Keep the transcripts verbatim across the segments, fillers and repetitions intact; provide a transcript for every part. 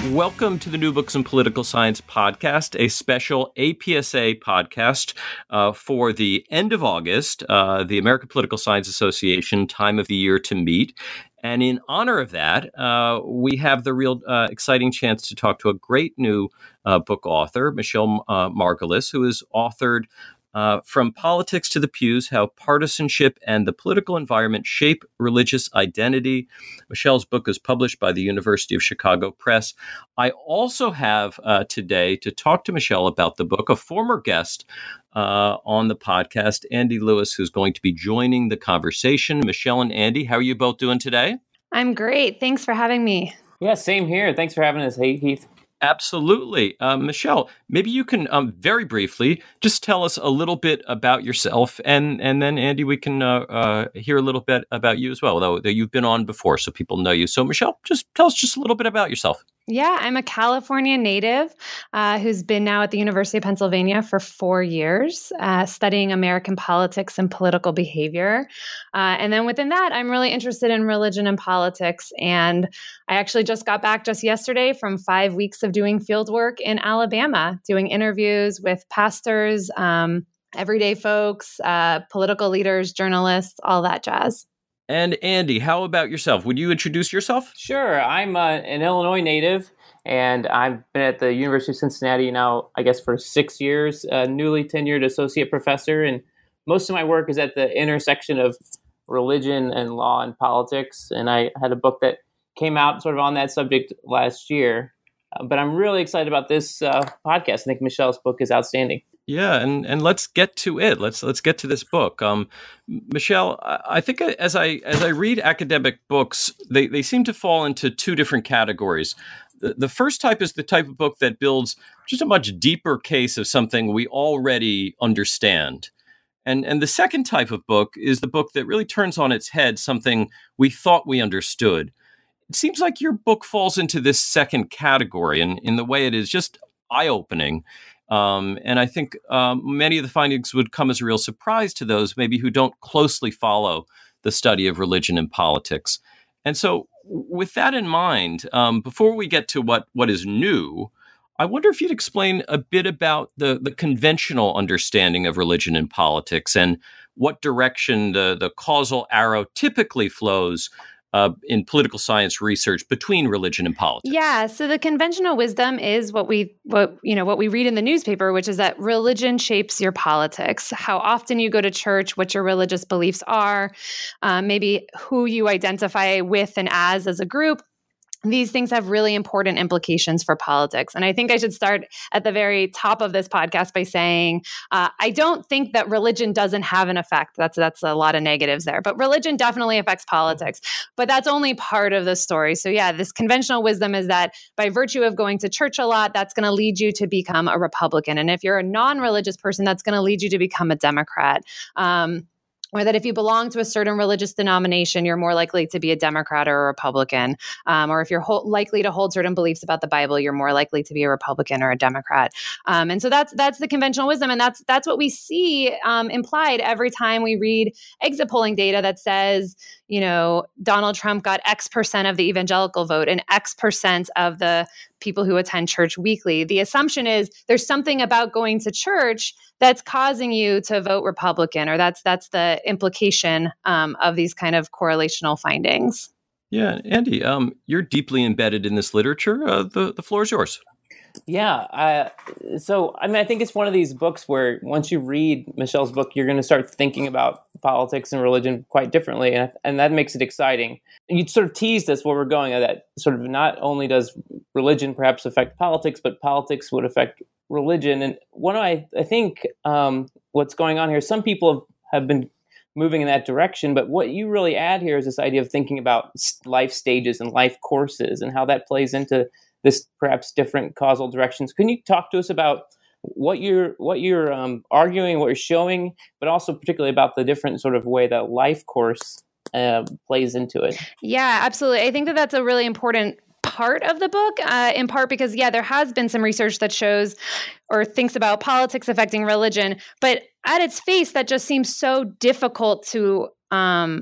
Welcome to the New Books in Political Science podcast, a special A P S A podcast uh, for the end of August, uh, the American Political Science Association time of the year to meet. And in honor of that, uh, we have the real uh, exciting chance to talk to a great new uh, book author, Michelle uh, Margolis, who has authored Uh, From Politics to the Pews, How Partisanship and the Political Environment Shape Religious Identity. Michelle's book is published by the University of Chicago Press. I also have uh, today to talk to Michelle about the book, a former guest uh, on the podcast, Andy Lewis, who's going to be joining the conversation. Michelle and Andy, how are you both doing today? I'm great. Thanks for having me. Yeah, same here. Thanks for having us. Hey, Heath. Absolutely. Uh, Michelle, maybe you can um, very briefly just tell us a little bit about yourself, and and then, Andy, we can uh, uh, hear a little bit about you as well, though, though you've been on before, so people know you. So, Michelle, just tell us just a little bit about yourself. Yeah, I'm a California native uh, who's been now at the University of Pennsylvania for four years, uh, studying American politics and political behavior. Uh, and then within that, I'm really interested in religion and politics. And I actually just got back just yesterday from five weeks of doing field work in Alabama, doing interviews with pastors, um, everyday folks, uh, political leaders, journalists, all that jazz. And Andy, how about yourself? Would you introduce yourself? Sure. I'm uh, an Illinois native, and I've been at the University of Cincinnati now, I guess, for six years, a newly tenured associate professor. And most of my work is at the intersection of religion and law and politics. And I had a book that came out sort of on that subject last year. Uh, but I'm really excited about this uh, podcast. I think Michelle's book is outstanding. Yeah, and, and let's get to it. Let's let's get to this book. Um, Michelle, I think as I as I read academic books, they, they seem to fall into two different categories. The, the first type is the type of book that builds just a much deeper case of something we already understand. And and the second type of book is the book that really turns on its head something we thought we understood. It seems like your book falls into this second category, and in the way it is just eye-opening. Um, and I think um, many of the findings would come as a real surprise to those maybe who don't closely follow the study of religion and politics. And so with that in mind, um, before we get to what, what is new, I wonder if you'd explain a bit about the, the conventional understanding of religion and politics and what direction the, the causal arrow typically flows Uh, in political science research between religion and politics. Yeah, so the conventional wisdom is what we what you know what we read in the newspaper, which is that religion shapes your politics. How often you go to church, what your religious beliefs are, um, maybe who you identify with and as as a group. These things have really important implications for politics. And I think I should start at the very top of this podcast by saying, uh, I don't think that religion doesn't have an effect. That's that's a lot of negatives there. But religion definitely affects politics. But that's only part of the story. So yeah, this conventional wisdom is that by virtue of going to church a lot, that's going to lead you to become a Republican. And if you're a non-religious person, that's going to lead you to become a Democrat. Um, Or that if you belong to a certain religious denomination, you're more likely to be a Democrat or a Republican. Um, or if you're ho- likely to hold certain beliefs about the Bible, you're more likely to be a Republican or a Democrat. Um, and so that's that's the conventional wisdom, and that's that's what we see um, implied every time we read exit polling data that says, you know, Donald Trump got X percent of the evangelical vote and X percent of the people who attend church weekly. The assumption is there's something about going to church that's causing you to vote Republican, or that's that's the implication um, of these kind of correlational findings. Yeah, Andy, um, you're deeply embedded in this literature. Uh, the, the floor is yours. Yeah. Uh, so, I mean, I think it's one of these books where once you read Michelle's book, you're going to start thinking about politics and religion quite differently. And, and that makes it exciting. You sort of teased us where we're going, that sort of not only does religion perhaps affect politics, but politics would affect religion. And one of I, I think um, what's going on here, some people have been moving in that direction, but what you really add here is this idea of thinking about life stages and life courses and how that plays into this perhaps different causal directions. Can you talk to us about what you're what you're um, arguing, what you're showing, but also particularly about the different sort of way that life course uh, plays into it? Yeah, absolutely. I think that that's a really important part of the book, uh, in part because, yeah, there has been some research that shows or thinks about politics affecting religion, but at its face, that just seems so difficult to um,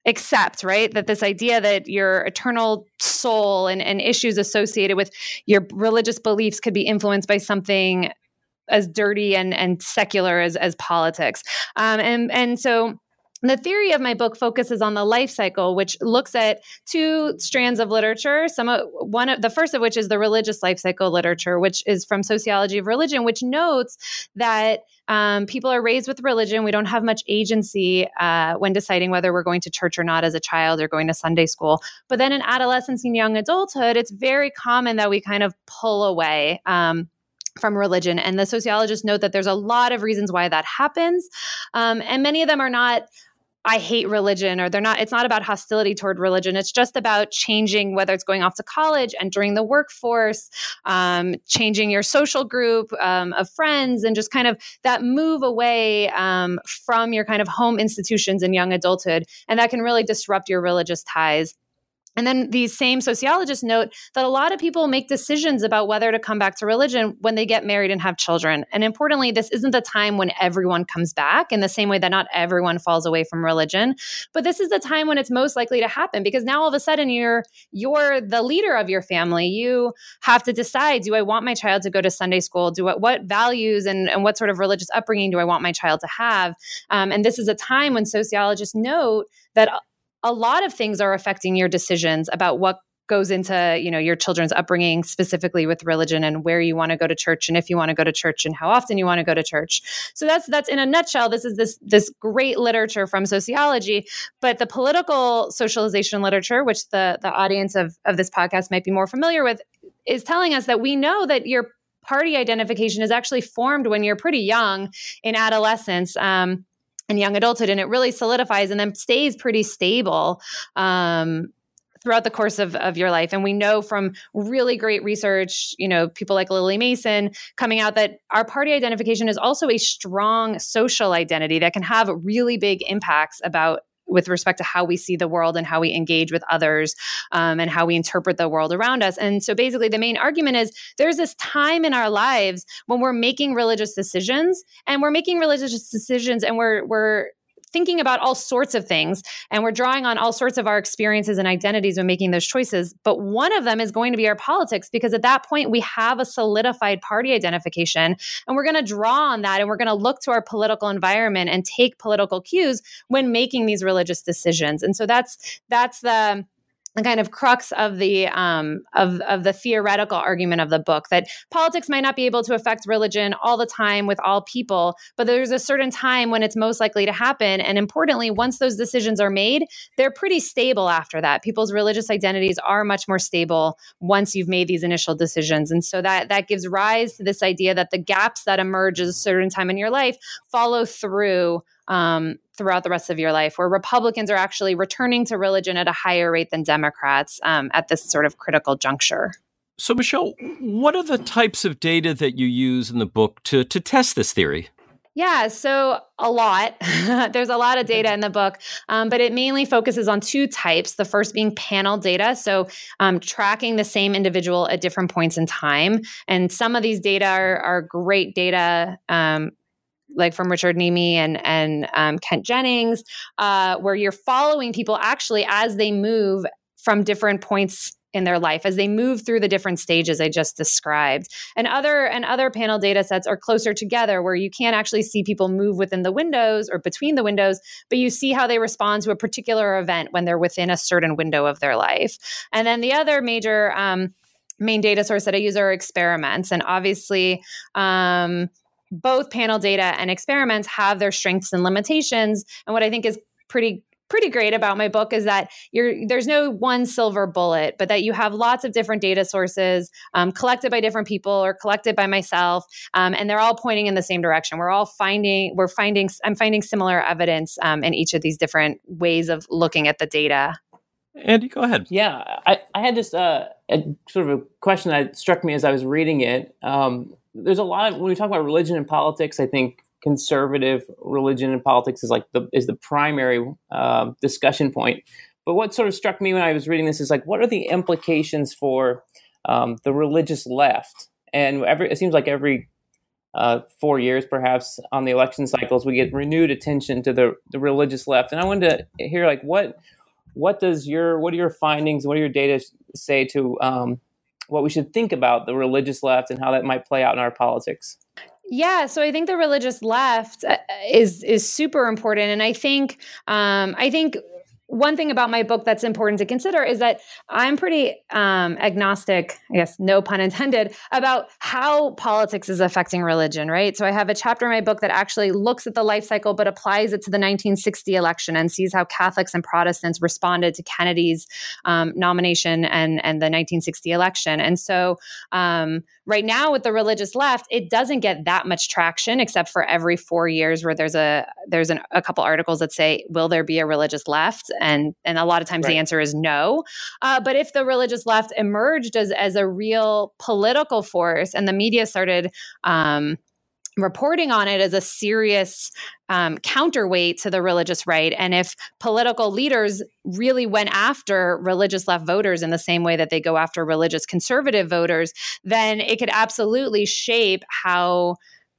accept, right? That this idea that your eternal soul and, and issues associated with your religious beliefs could be influenced by something as dirty and, and secular as, as politics. Um, and, and so the theory of my book focuses on the life cycle, which looks at two strands of literature. Some of, one of the first of which is the religious life cycle literature, which is from Sociology of Religion, which notes that um, people are raised with religion. We don't have much agency uh, when deciding whether we're going to church or not as a child or going to Sunday school. But then in adolescence and young adulthood, it's very common that we kind of pull away Um, from religion. And the sociologists note that there's a lot of reasons why that happens. Um, and many of them are not, I hate religion, or they're not, it's not about hostility toward religion. It's just about changing, whether it's going off to college, entering the workforce, um, changing your social group um, of friends, and just kind of that move away um, from your kind of home institutions in young adulthood. And that can really disrupt your religious ties. And then these same sociologists note that a lot of people make decisions about whether to come back to religion when they get married and have children. And importantly, this isn't the time when everyone comes back, in the same way that not everyone falls away from religion. But this is the time when it's most likely to happen, because now all of a sudden you're you're the leader of your family. You have to decide, do I want my child to go to Sunday school? Do I, what values and, and what sort of religious upbringing do I want my child to have? Um, and this is a time when sociologists note that a lot of things are affecting your decisions about what goes into, you know, your children's upbringing, specifically with religion, and where you want to go to church, and if you want to go to church, and how often you want to go to church. So that's that's in a nutshell. This is this this great literature from sociology, but the political socialization literature, which the the audience of of this podcast might be more familiar with, is telling us that we know that your party identification is actually formed when you're pretty young, in adolescence. Um, and young adulthood, and it really solidifies and then stays pretty stable um, throughout the course of, of your life. And we know from really great research, you know, people like Lily Mason coming out, that our party identification is also a strong social identity that can have really big impacts about with respect to how we see the world and how we engage with others um, and how we interpret the world around us. And so basically the main argument is there's this time in our lives when we're making religious decisions, and we're making religious decisions and we're we're thinking about all sorts of things, and we're drawing on all sorts of our experiences and identities when making those choices. But one of them is going to be our politics, because at that point we have a solidified party identification, and we're going to draw on that, and we're going to look to our political environment and take political cues when making these religious decisions. And so that's that's the the kind of crux of the um, of of the theoretical argument of the book, that politics might not be able to affect religion all the time with all people, but there's a certain time when it's most likely to happen. And importantly, once those decisions are made, they're pretty stable after that. People's religious identities are much more stable once you've made these initial decisions. And so that that gives rise to this idea that the gaps that emerge at a certain time in your life follow through Um, throughout the rest of your life, where Republicans are actually returning to religion at a higher rate than Democrats um, at this sort of critical juncture. So, Michelle, what are the types of data that you use in the book to to test this theory? Yeah, so a lot. There's a lot of data in the book, um, but it mainly focuses on two types. The first being panel data, so um, tracking the same individual at different points in time. And some of these data are, are great data, um, like from Richard Nemi and and um, Kent Jennings, uh, where you're following people actually as they move from different points in their life, as they move through the different stages I just described. And other and other panel data sets are closer together, where you can't actually see people move within the windows or between the windows, but you see how they respond to a particular event when they're within a certain window of their life. And then the other major um, main data source that I use are experiments. And obviously, um, both panel data and experiments have their strengths and limitations. And what I think is pretty pretty great about my book is that you're, there's no one silver bullet, but that you have lots of different data sources um, collected by different people or collected by myself, um, and they're all pointing in the same direction. We're all finding, we're finding, I'm finding similar evidence um, in each of these different ways of looking at the data. Andy, go ahead. Yeah, I, I had just uh, a sort of a question that struck me as I was reading it. Um, there's a lot of, when we talk about religion and politics, I think conservative religion and politics is like the is the primary uh, discussion point. But what sort of struck me when I was reading this is like, what are the implications for um, the religious left? And every it seems like every uh, four years, perhaps, on the election cycles, we get renewed attention to the, the religious left. And I wanted to hear like what what does your what are your findings? What do your data say to um, what we should think about the religious left and how that might play out in our politics? Yeah, so I think the religious left is is super important, and I think um, I think. One thing about my book that's important to consider is that I'm pretty um, agnostic, I guess, no pun intended, about how politics is affecting religion, right? So I have a chapter in my book that actually looks at the life cycle, but applies it to the nineteen sixty election and sees how Catholics and Protestants responded to Kennedy's um, nomination and, and the nineteen sixty election. And so um, right now with the religious left, it doesn't get that much traction, except for every four years where there's a there's an, a couple articles that say, will there be a religious left? And and a lot of times right. the answer is no. Uh, but if the religious left emerged as, as a real political force and the media started um, reporting on it as a serious um, counterweight to the religious right, and if political leaders really went after religious left voters in the same way that they go after religious conservative voters, then it could absolutely shape how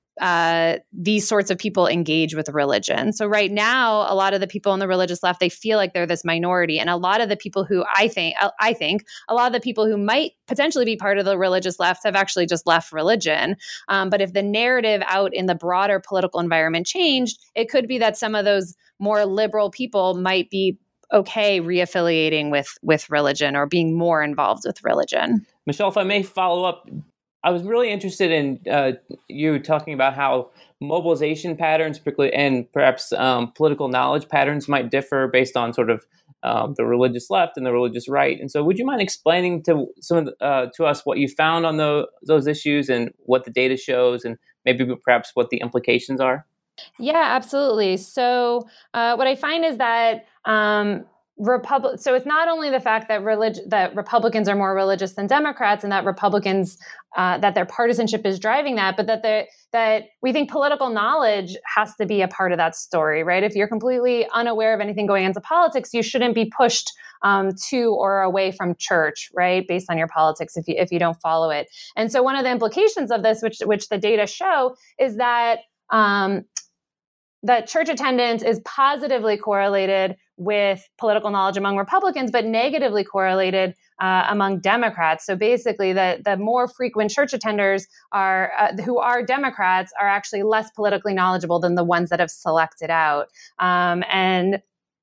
Uh, these sorts of people engage with religion. So right now, a lot of the people on the religious left, they feel like they're this minority. And a lot of the people who I think, I think a lot of the people who might potentially be part of the religious left have actually just left religion. Um, but if the narrative out in the broader political environment changed, it could be that some of those more liberal people might be okay reaffiliating with, with religion or being more involved with religion. Michelle, if I may follow up, I was really interested in uh, you talking about how mobilization patterns, particularly, and perhaps um, political knowledge patterns might differ based on sort of um, the religious left and the religious right. And so, would you mind explaining to some of the, uh, to us what you found on the, those issues and what the data shows, and maybe perhaps what the implications are? Yeah, absolutely. So, uh, what I find is that. Um, Republic. So it's not only the fact that relig- that Republicans are more religious than Democrats, and that Republicans uh, that their partisanship is driving that, but that the, that we think political knowledge has to be a part of that story, right? If you're completely unaware of anything going into politics, you shouldn't be pushed um, to or away from church, right? Based on your politics, if you if you don't follow it. And so one of the implications of this, which which the data show, is that um, that church attendance is positively correlated with political knowledge among Republicans, but negatively correlated uh, among Democrats. So basically, the, the more frequent church attenders are uh, who are Democrats are actually less politically knowledgeable than the ones that have selected out. Um, and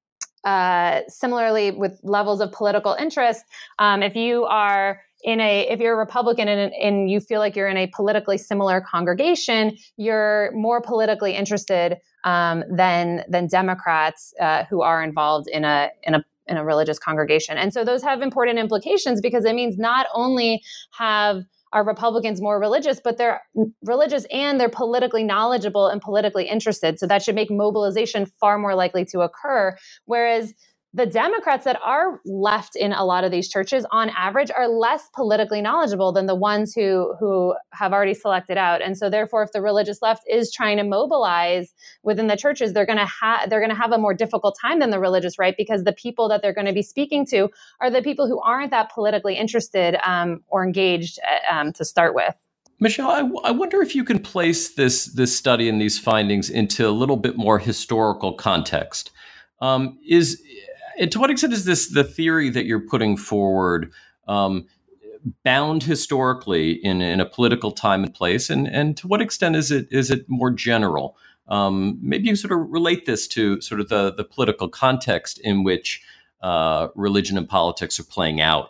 uh, similarly, with levels of political interest, um, if you are in a, if you're a Republican and, and you feel like you're in a politically similar congregation, you're more politically interested um, than than Democrats uh, who are involved in a in a in a religious congregation. And so those have important implications, because it means not only have are Republicans more religious, but they're religious and they're politically knowledgeable and politically interested. So that should make mobilization far more likely to occur. Whereas the Democrats that are left in a lot of these churches, on average, are less politically knowledgeable than the ones who who have already selected out. And so, therefore, if the religious left is trying to mobilize within the churches, they're going to have they're going to have a more difficult time than the religious right, because the people that they're going to be speaking to are the people who aren't that politically interested um, or engaged um, to start with. Michelle, I, w- I wonder if you can place this this study and these findings into a little bit more historical context. Um, is And to what extent is this the theory that you're putting forward um, bound historically in, in a political time and place, and and to what extent is it is it more general? Um, maybe you sort of relate this to sort of the the political context in which uh, religion and politics are playing out.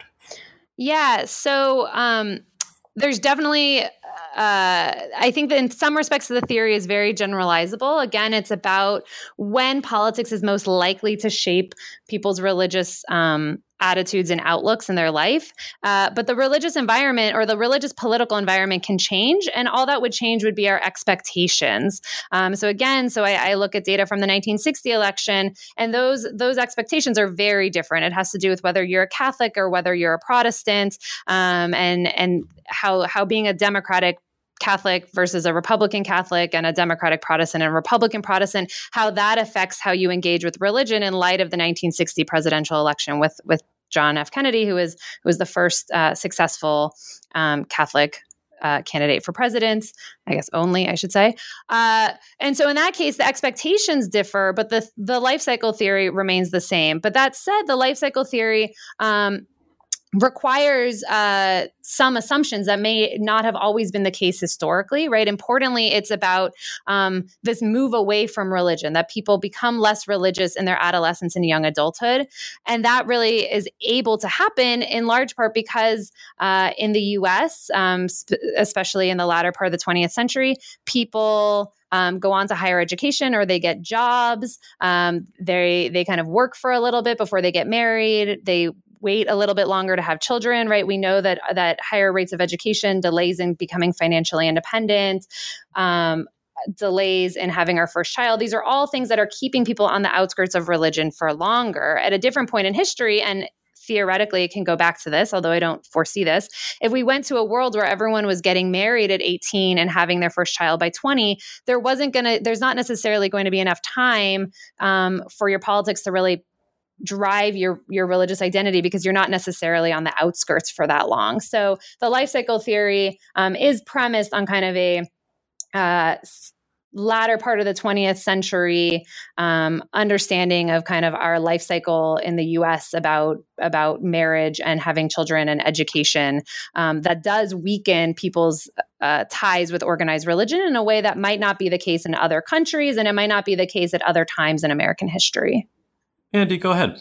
Yeah. So um, there's definitely. Uh, I think that in some respects, the theory is very generalizable. Again, it's about when politics is most likely to shape people's religious um, attitudes and outlooks in their life. Uh, but the religious environment or the religious political environment can change, and all that would change would be our expectations. Um, so again, so I, I look at data from the nineteen sixty election, and those those expectations are very different. It has to do with whether you're a Catholic or whether you're a Protestant, um, and and how how being a Democratic Catholic versus a Republican Catholic and a Democratic Protestant and a Republican Protestant, how that affects how you engage with religion in light of the nineteen sixty presidential election with, with John F. Kennedy, who was, who was the first uh, successful um, Catholic uh, candidate for president, I guess only, I should say. Uh, and so in that case, the expectations differ, but the, the life cycle theory remains the same. But that said, the life cycle theory um, requires uh, some assumptions that may not have always been the case historically, right? Importantly, it's about um, this move away from religion, that people become less religious in their adolescence and young adulthood. And that really is able to happen in large part because uh, in the U S, um, sp- especially in the latter part of the twentieth century, people Um, go on to higher education or they get jobs. Um, they they kind of work for a little bit before they get married. They wait a little bit longer to have children, right? We know that that higher rates of education, delays in becoming financially independent, um, delays in having our first child. These are all things that are keeping people on the outskirts of religion for longer at a different point in history. And theoretically, it can go back to this, although I don't foresee this. If we went to a world where everyone was getting married at eighteen and having their first child by twenty, there wasn't going to, there's not necessarily going to be enough time um, for your politics to really drive your your religious identity because you're not necessarily on the outskirts for that long. So the life cycle theory um, is premised on kind of a uh, latter part of the twentieth century um, understanding of kind of our life cycle in the U S about about marriage and having children and education um, that does weaken people's uh, ties with organized religion in a way that might not be the case in other countries, and it might not be the case at other times in American history. Andy, go ahead.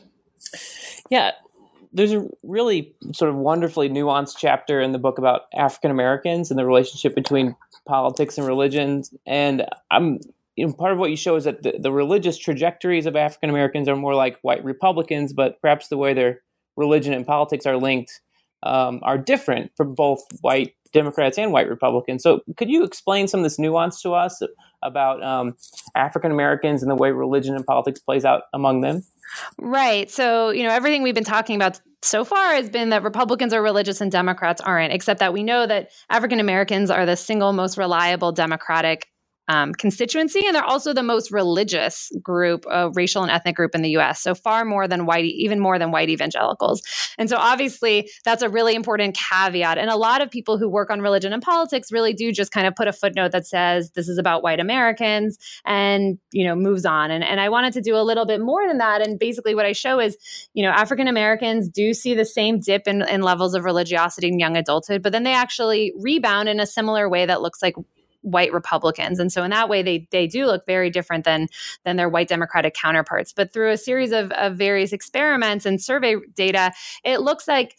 Yeah, there's a really sort of wonderfully nuanced chapter in the book about African Americans and the relationship between politics and religion. And I'm, you know, part of what you show is that the, the religious trajectories of African Americans are more like white Republicans, but perhaps the way their religion and politics are linked um, are different for both white Democrats and white Republicans. So could you explain some of this nuance to us about um, African Americans and the way religion and politics plays out among them? Right. So, you know, everything we've been talking about so far has been that Republicans are religious and Democrats aren't, except that we know that African Americans are the single most reliable Democratic Um, constituency, and they're also the most religious group, uh, racial and ethnic group in the U S. So far more than white, even more than white evangelicals. And so obviously that's a really important caveat. And a lot of people who work on religion and politics really do just kind of put a footnote that says this is about white Americans and, you know, moves on. And, and I wanted to do a little bit more than that. And basically what I show is, you know, African Americans do see the same dip in, in levels of religiosity in young adulthood, but then they actually rebound in a similar way that looks like white Republicans. And so in that way, they they do look very different than than their white Democratic counterparts. But through a series of, of various experiments and survey data, it looks like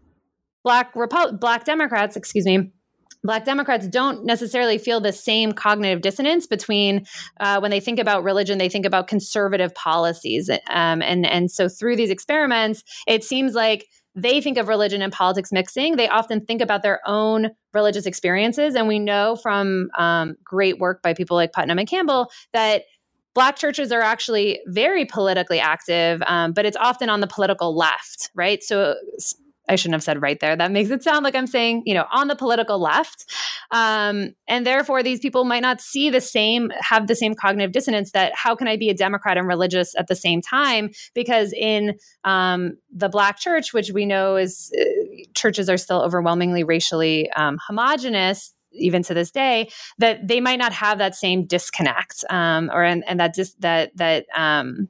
Black Repu- Black Democrats, excuse me, Black Democrats don't necessarily feel the same cognitive dissonance between uh, when they think about religion, they think about conservative policies. Um, and, and so through these experiments, it seems like they think of religion and politics mixing. They often think about their own religious experiences. And we know from um, great work by people like Putnam and Campbell that Black churches are actually very politically active, um, but it's often on the political left, right? So I shouldn't have said right there. That makes it sound like I'm saying, you know, on the political left. Um, and therefore, these people might not see the same, have the same cognitive dissonance that how can I be a Democrat and religious at the same time? Because in um, the Black church, which we know is, uh, churches are still overwhelmingly racially um, homogenous, even to this day, that they might not have that same disconnect um, or and, and that dis- that that um,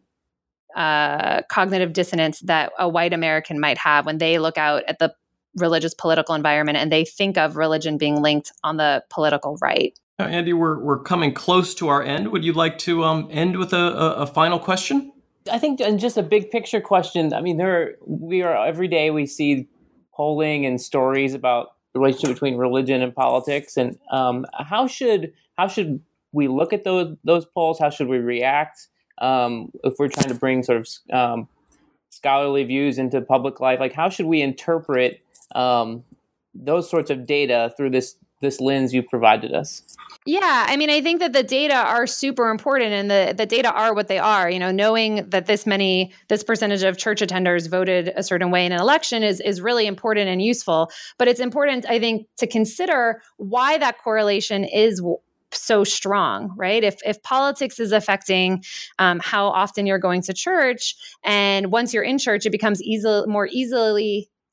Uh, cognitive dissonance that a white American might have when they look out at the religious political environment and they think of religion being linked on the political right. Now, Andy, we're we're coming close to our end. Would you like to um, end with a, a, a final question? I think just a big picture question. I mean, there are, we are every day we see polling and stories about the relationship between religion and politics, and um, how should how should we look at those those polls? How should we react? Um, if we're trying to bring sort of um, scholarly views into public life, like how should we interpret um, those sorts of data through this this lens you provided us? Yeah, I mean, I think that the data are super important, and the, the data are what they are. You know, knowing that this many, this percentage of church attenders voted a certain way in an election is is really important and useful. But it's important, I think, to consider why that correlation is so strong, right? If if politics is affecting um, how often you're going to church, and once you're in church, it becomes easy, more easily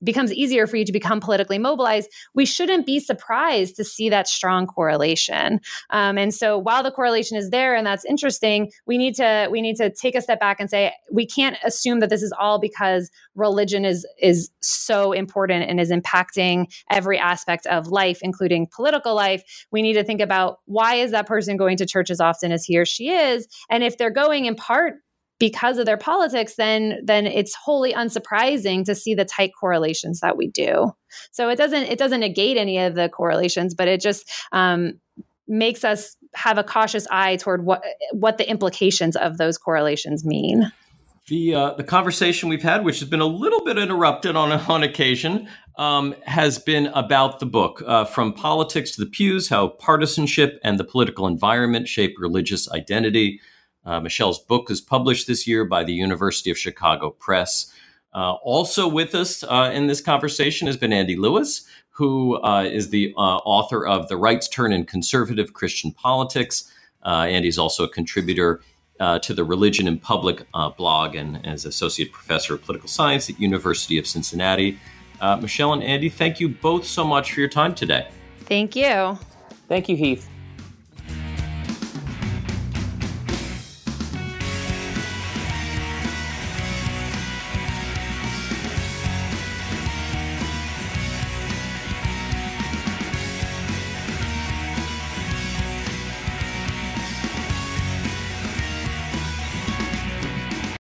becomes easier for you to become politically mobilized, we shouldn't be surprised to see that strong correlation. Um, and so while the correlation is there and that's interesting, we need to we need to take a step back and say, we can't assume that this is all because religion is is so important and is impacting every aspect of life, including political life. We need to think about, why is that person going to church as often as he or she is? And if they're going in part because of their politics, then then it's wholly unsurprising to see the tight correlations that we do. So it doesn't it doesn't negate any of the correlations, but it just um, makes us have a cautious eye toward what what the implications of those correlations mean. The uh, the conversation we've had, which has been a little bit interrupted on on occasion, um, has been about the book, uh, From Politics to the Pews: How Partisanship and the Political Environment Shape Religious Identity. Uh, Michelle's book is published this year by the University of Chicago Press. Uh, also with us uh, in this conversation has been Andy Lewis, who uh, is the uh, author of The Right's Turn in Conservative Christian Politics. Uh, Andy's also a contributor uh, to the Religion in Public uh, blog and as associate professor of political science at University of Cincinnati. Uh, Michelle and Andy, thank you both so much for your time today. Thank you. Thank you, Heath.